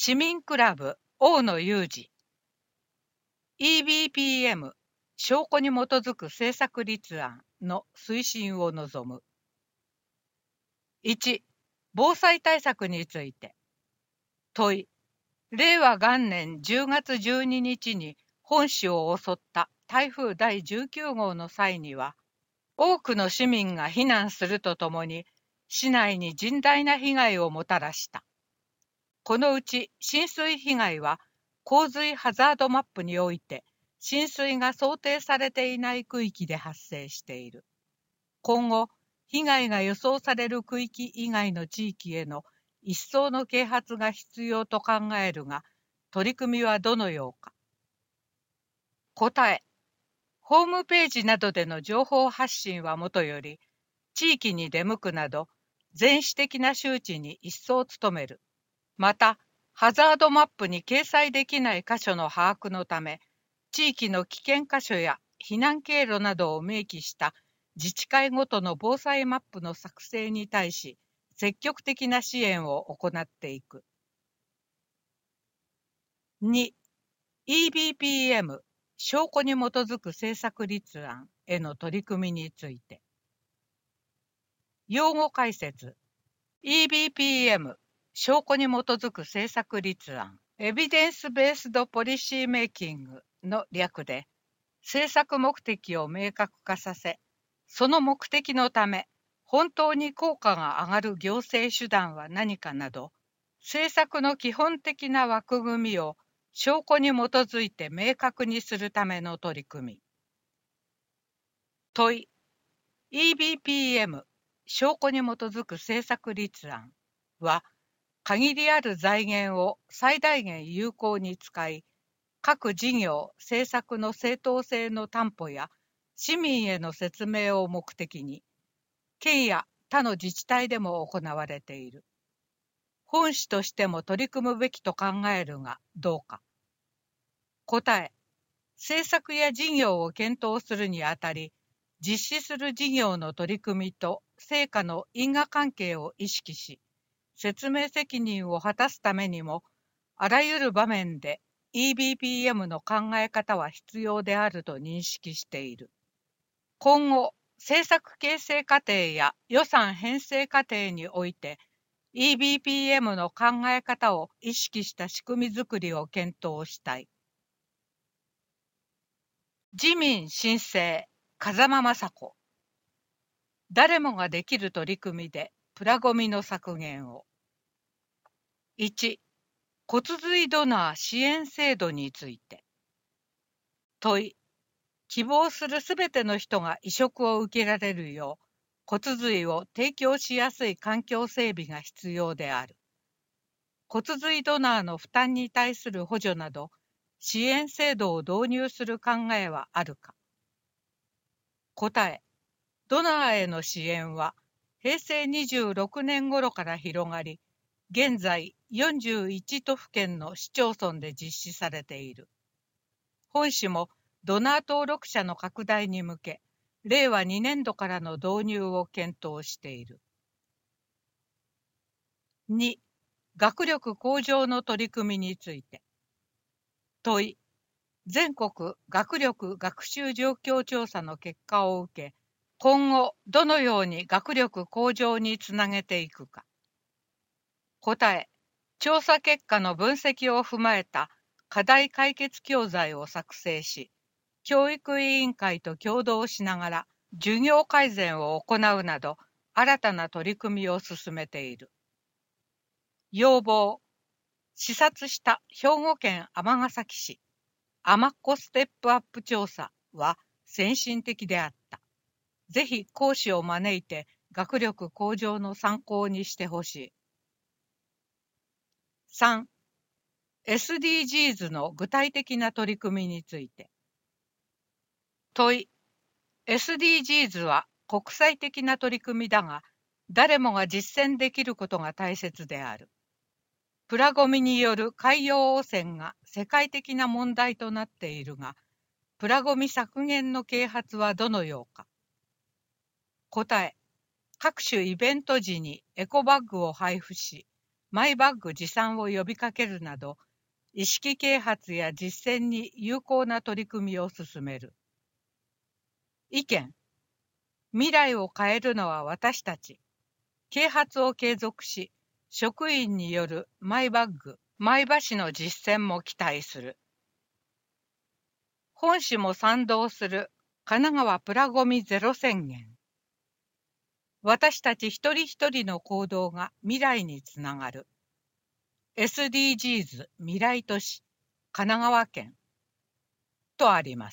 市民クラブ大野裕二 EBPM 証拠に基づく政策立案の推進を望む。1、防災対策について。問い、令和元年10月12日に本市を襲った台風第19号の際には、多くの市民が避難するとともに、市内に甚大な被害をもたらした。このうち浸水被害は洪水ハザードマップにおいて浸水が想定されていない区域で発生している。今後、被害が予想される区域以外の地域への一層の啓発が必要と考えるが、取り組みはどのようか。答え、ホームページなどでの情報発信はもとより、地域に出向くなど、全市的な周知に一層努める。また、ハザードマップに掲載できない箇所の把握のため、地域の危険箇所や避難経路などを明記した自治会ごとの防災マップの作成に対し、積極的な支援を行っていく。2、EBPM 証拠に基づく政策立案への取り組みについて。用語解説。EBPM証拠に基づく政策立案、エビデンスベースドポリシーメイキングの略で、政策目的を明確化させ、その目的のため、本当に効果が上がる行政手段は何かなど、政策の基本的な枠組みを証拠に基づいて明確にするための取り組み。問い、EBPM証拠に基づく政策立案は、限りある財源を最大限有効に使い、各事業・政策の正当性の担保や市民への説明を目的に、県や他の自治体でも行われている。本市としても取り組むべきと考えるがどうか。答え、政策や事業を検討するにあたり、実施する事業の取り組みと成果の因果関係を意識し、説明責任を果たすためにも、あらゆる場面で EBPM の考え方は必要であると認識している。今後、政策形成過程や予算編成過程において、EBPM の考え方を意識した仕組みづくりを検討したい。自民新生、風間雅子。誰もができる取り組みでプラゴミの削減を。1、骨髄ドナー支援制度について。問い、希望するすべての人が移植を受けられるよう、骨髄を提供しやすい環境整備が必要である。骨髄ドナーの負担に対する補助など、支援制度を導入する考えはあるか。答え、ドナーへの支援は平成26年頃から広がり、現在41都府県の市町村で実施されている。本市もドナー登録者の拡大に向け、令和2年度からの導入を検討している。2、学力向上の取り組みについて。問い、全国学力学習状況調査の結果を受け、今後どのように学力向上につなげていくか。答え、調査結果の分析を踏まえた課題解決教材を作成し、教育委員会と協働しながら授業改善を行うなど、新たな取り組みを進めている。要望、視察した兵庫県尼崎市アマッコステップアップ調査は先進的であった。ぜひ講師を招いて学力向上の参考にしてほしい。3、SDGs の具体的な取り組みについて。問い、SDGs は国際的な取り組みだが、誰もが実践できることが大切である。プラゴミによる海洋汚染が世界的な問題となっているが、プラゴミ削減の啓発はどのようか。答え、各種イベント時にエコバッグを配布し、 マイバッグ持参を呼びかけるなど、意識啓発や実践に有効な取り組みを進める。意見。未来を変えるのは私たち。啓発を継続し、職員によるマイバッグ、マイ箸の実践も期待する。本市も賛同する神奈川プラゴミゼロ宣言。私たち一人一人の行動が未来につながる。SDGs 未来都市神奈川県とあります。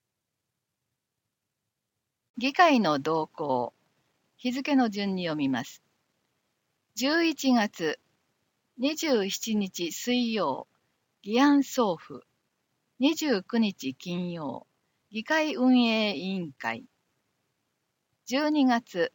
議会の動向、日付の順に読みます。11月27日水曜、議案送付。29日金曜、議会運営委員会。12月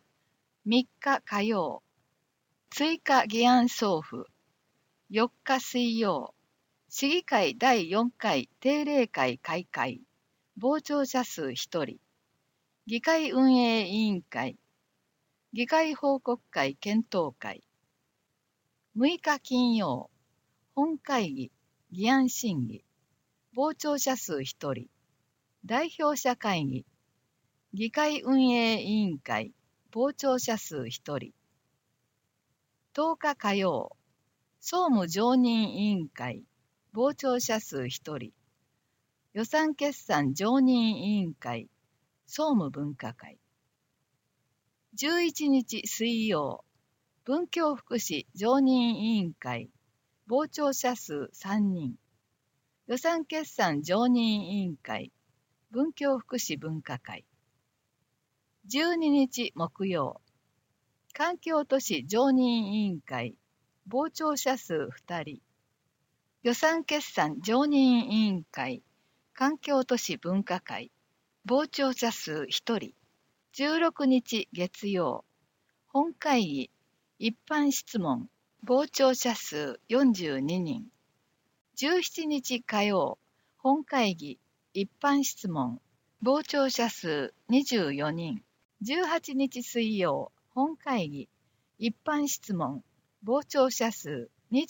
3日火曜、追加議案送付。4日水曜、市議会第4回定例会開会。傍聴者数1人。議会運営委員会。議会報告会検討会。6日金曜、本会議、議案審議。傍聴者数1人。代表者会議。議会運営委員会。傍聴者数1人。10日火曜、総務常任委員会。傍聴者数1人。予算決算常任委員会。総務分科会。11日水曜、文教福祉常任委員会。傍聴者数3人。予算決算常任委員会。文教福祉分科会。12日木曜、環境都市常任委員会。傍聴者数2人。予算決算常任委員会。環境都市分科会。傍聴者数1人。16日月曜、本会議。一般質問。傍聴者数42人。17日火曜、本会議。一般質問。傍聴者数24人。18日水曜、本会議。一般質問。傍聴者数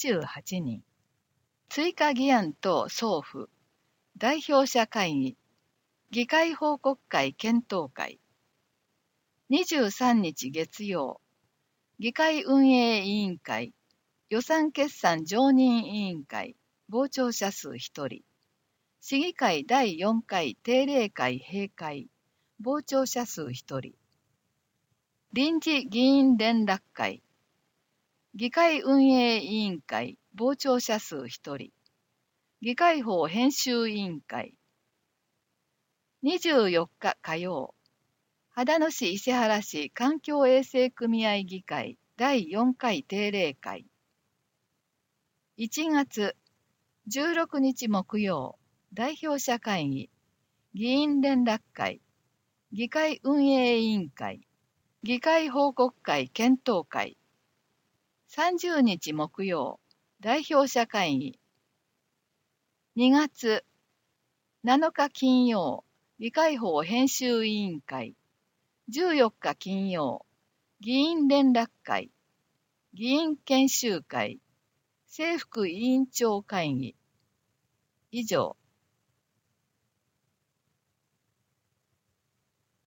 28人。追加議案等送付。代表者会議。議会報告会検討会。23日月曜、議会運営委員会。予算決算常任委員会。傍聴者数1人。市議会第4回定例会閉会。傍聴者数1人。臨時議員連絡会。議会運営委員会。傍聴者数1人。議会法編集委員会。24日火曜、秦野市伊勢原市環境衛生組合議会第4回定例会。1月16日木曜、代表者会議。議員連絡会。議会運営委員会。議会報告会検討会。30日木曜、代表者会議。2月7日金曜、議会法編集委員会。14日金曜、議員連絡会。議員研修会。正副委員長会議。以上。